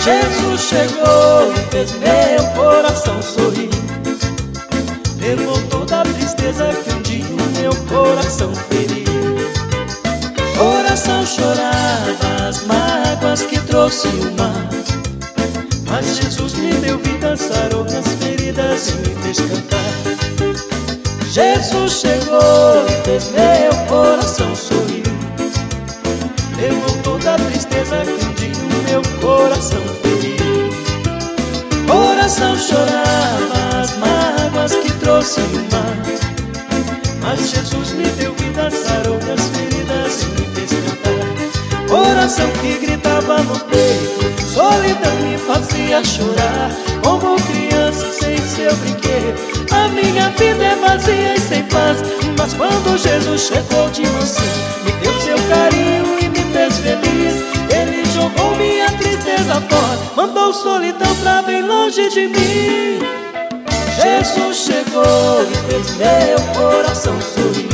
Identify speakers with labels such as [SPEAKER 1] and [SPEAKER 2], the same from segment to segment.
[SPEAKER 1] Jesus chegou e fez meu coração sorrir. Levou toda a tristeza que um dia o meu coração feriu. Coração chorava as mágoas que trouxe o mar, mas Jesus me deu vida, sarou minhas feridas e me fez cantar. Jesus chegou e fez meu coração sorrir. Levou toda a tristeza que um dia o meu coração feriu. Coração chorava as mágoas que trouxe o mar, mas Jesus me deu vida, sarou minhas feridas e me fez cantar. Coração que gritava no peito, solidão me fazia chorar. Como criança sem seu brinquedo, a minha vida é vazia e sem paz. Mas quando Jesus chegou de mansinho, me deu seu carinho e me fez feliz. Ele jogou minha tristeza fora, mandou solidão pra bem longe de mim. Jesus chegou e fez meu coração sorrir.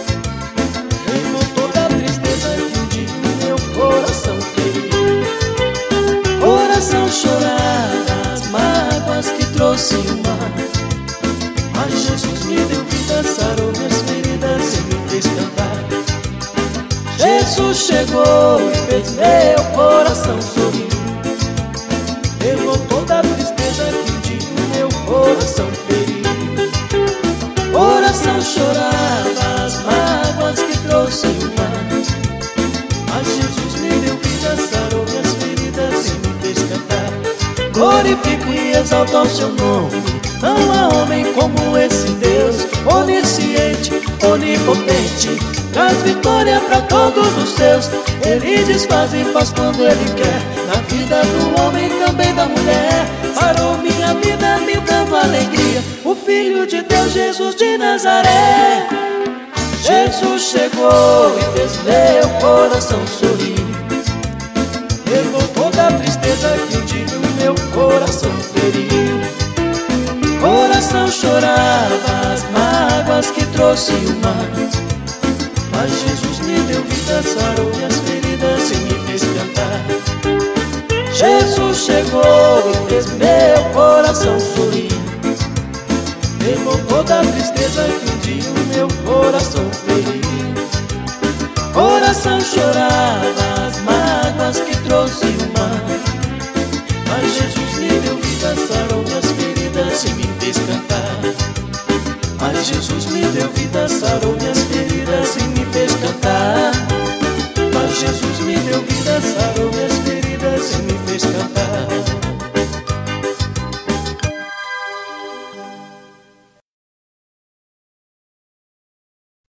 [SPEAKER 1] Levou toda a tristeza que um dia meu coração feriu. Coração chorava as mágoas que trouxe o mar, mas Jesus me deu vida, sarou minhas feridas e me fez cantar. Jesus chegou e fez meu coração sorrir. Levou toda a tristeza que um dia o meu coração feriu. Coração chorava as mágoas que trouxe o mar, mas Jesus me deu vida, sarou minhas feridas e me fez cantar. Glorifico e exalto ao seu nome, não há homem como esse Deus, onisciente, onipotente, traz vitória pra todos os seus. Ele desfaz e faz quando Ele quer, na vida do homem e também da mulher. Parou minha vida me dando alegria, o Filho de Deus, Jesus de Nazaré. Jesus chegou e fez meu coração sorrir. Levou toda a tristeza que um dia o meu coração feriu. Coração chorava as mágoas que trouxe o mar, mas Jesus me deu vida, sarou minhas feridas e me fez cantar. Jesus chegou e fez meu coração sorrir. Levou toda a tristeza que um dia o meu coração feriu. Coração chorava as mágoas que trouxe o mar, mas Jesus me deu vida, sarou minhas feridas e me fez cantar. Mas Jesus me deu vida, sarou minhas feridas